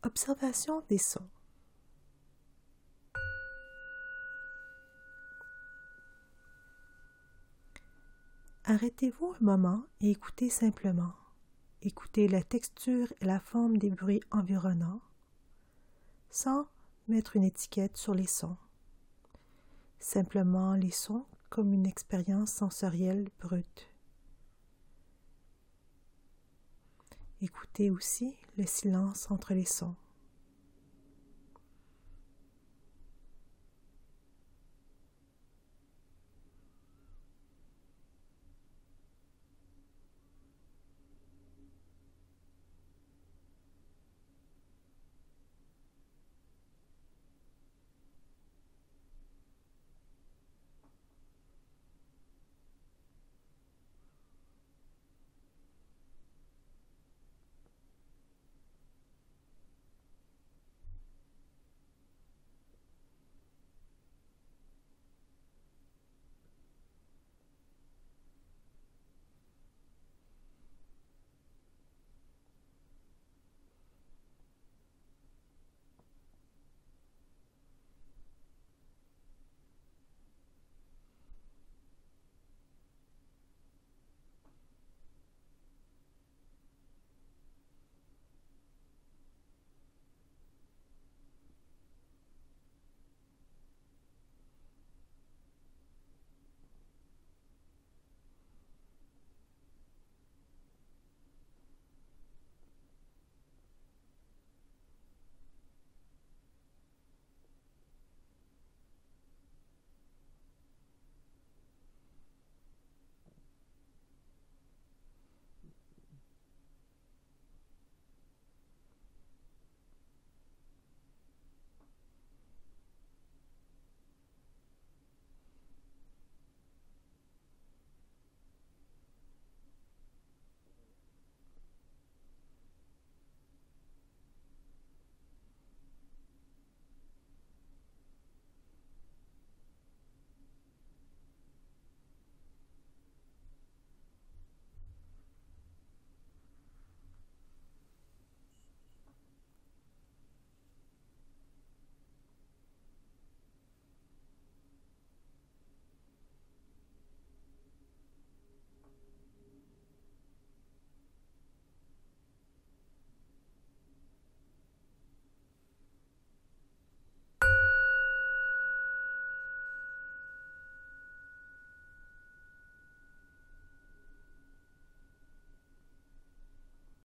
Observation des sons. Arrêtez-vous un moment et écoutez simplement. Écoutez la texture et la forme des bruits environnants, sans mettre une étiquette sur les sons. Simplement les sons comme une expérience sensorielle brute. Écoutez aussi le silence entre les sons.